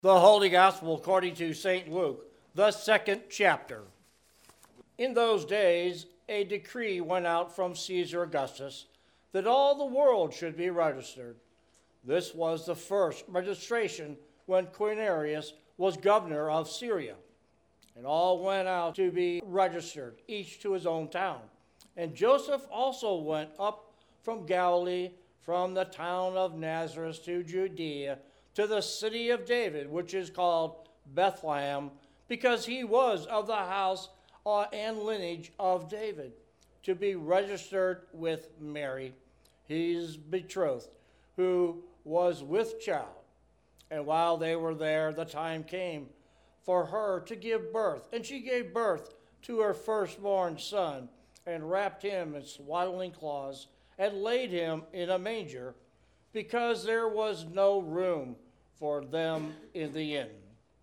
The Holy Gospel according to St. Luke, the 2nd chapter. In those days, a decree went out from Caesar Augustus that all the world should be registered. This was the first registration when Quirinius was governor of Syria. And all went out to be registered, each to his own town. And Joseph also went up from Galilee, from the town of Nazareth to Judea, to the city of David, which is called Bethlehem, because he was of the house and lineage of David, to be registered with Mary, his betrothed, who was with child. And while they were there, the time came for her to give birth. And she gave birth to her firstborn son, and wrapped him in swaddling cloths, and laid him in a manger, because there was no room for them in the inn.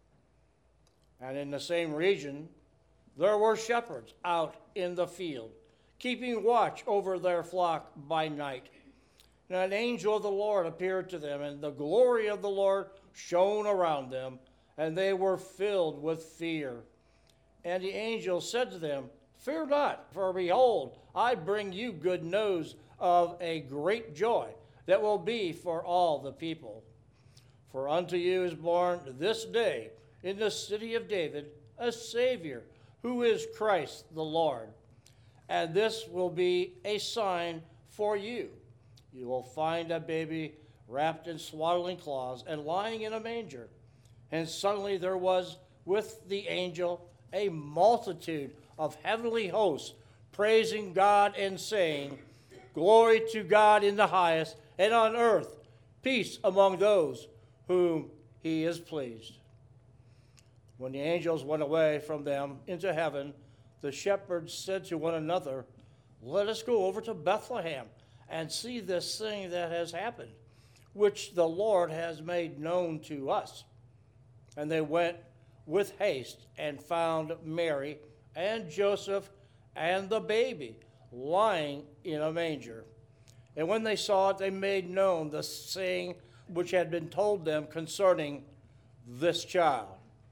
And in the same region there were shepherds out in the field, keeping watch over their flock by night. And an angel of the Lord appeared to them, and the glory of the Lord shone around them, and they were filled with fear. And the angel said to them, "Fear not, for behold, I bring you good news of a great joy that will be for all the people. For unto you is born this day in the city of David a Savior, who is Christ the Lord. And this will be a sign for you. You will find a baby wrapped in swaddling cloths and lying in a manger." And suddenly there was with the angel a multitude of heavenly hosts, praising God and saying, "Glory to God in the highest, and on earth peace among those whom he is pleased." When the angels went away from them into heaven, the shepherds said to one another, "Let us go over to Bethlehem and see this thing that has happened, which the Lord has made known to us." And they went with haste and found Mary and Joseph and the baby lying in a manger. And when they saw it, they made known the saying which had been told them concerning this child.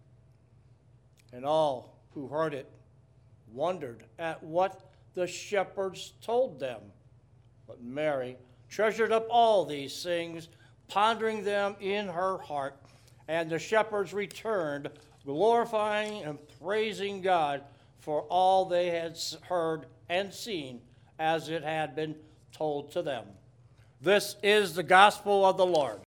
And all who heard it wondered at what the shepherds told them. But Mary treasured up all these things, pondering them in her heart. And the shepherds returned, glorifying and praising God for all they had heard and seen as it had been told to them. This is the gospel of the Lord.